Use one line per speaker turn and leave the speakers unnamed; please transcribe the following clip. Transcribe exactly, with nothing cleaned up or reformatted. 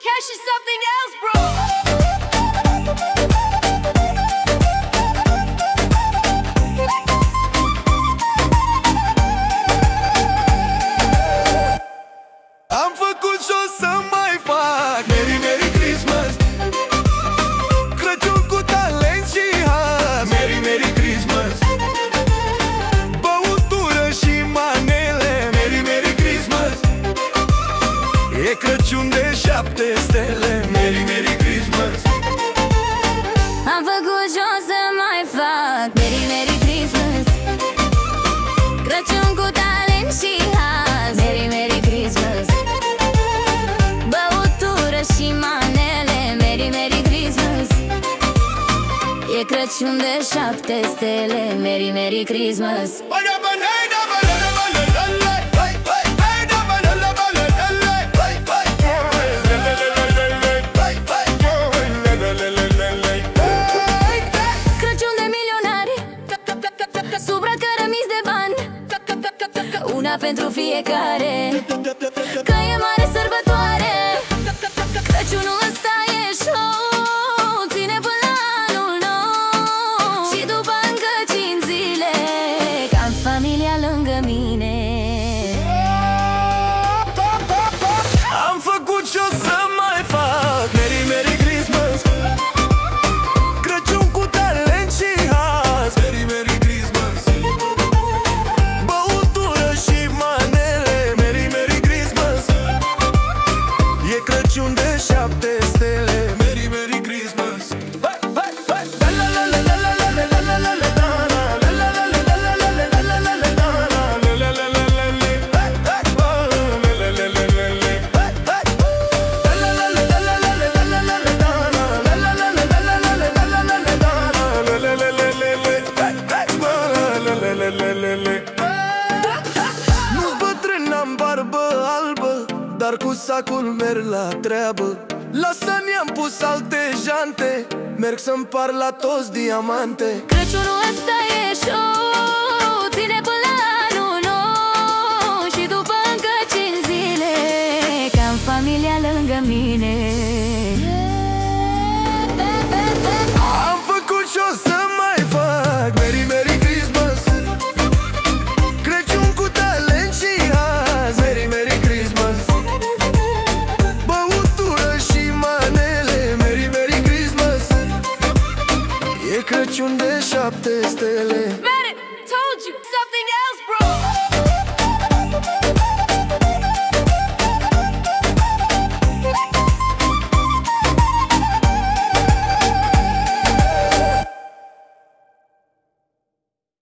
Cash is something else, bro.
Am făcut și o să mai fac Merry, Merry Christmas, Crăciun cu talent și haz. Merry, Merry Christmas, băutură și manele. Merry, Merry Christmas, e Crăciun de șapte stele. Merry, Merry Christmas.
Am făcut și o să mai fac Merry, Merry Christmas, Crăciun cu talent și haz. Merry, Merry Christmas, băutură și manele. Merry, Merry Christmas, e Crăciun de șapte stele. Merry, Merry Christmas. Crăciun de milionari, sub braț cărămiți de bani, una pentru fiecare, că e mare sărbătoare. Crăciunul ăsta e show, ține până la anul nou. Și după încă cinci zile, am familia lângă mine.
Am făcut și o să mai fac Merry, Merry Christmas, Crăciun cu talent și haz. Merry, Merry Christmas, băutură și manele. Merry, Merry Christmas, e Crăciun de șapte stele. Merry, Merry Christmas. Hai, hai, hai. La la la la la la la la la la la la. La la la la la la la la la la la la. La la la la la la. Hai, hai. La la la la la la. Hai, hai. La la la la la la la la la la la. La la la la la la la la la la la. La la la la la la. Hai, hai. La la la la la la. Nu-s bătrân, n-am barbă albă, dar cu sacul merg la treabă. Lasă-mi, am pus alte jante, merg să-mi par la toți diamante.
Crăciunul ăsta e show, ține până la anul nou. Și după încă cinci zile, că am familia lângă mine.
Am făcut și o să mai fac Merry, Merry Christmas, Crăciun cu talent și haz. Merry, Merry Christmas, băutură și manele. Merry, Merry Christmas, e Crăciun de șapte stele.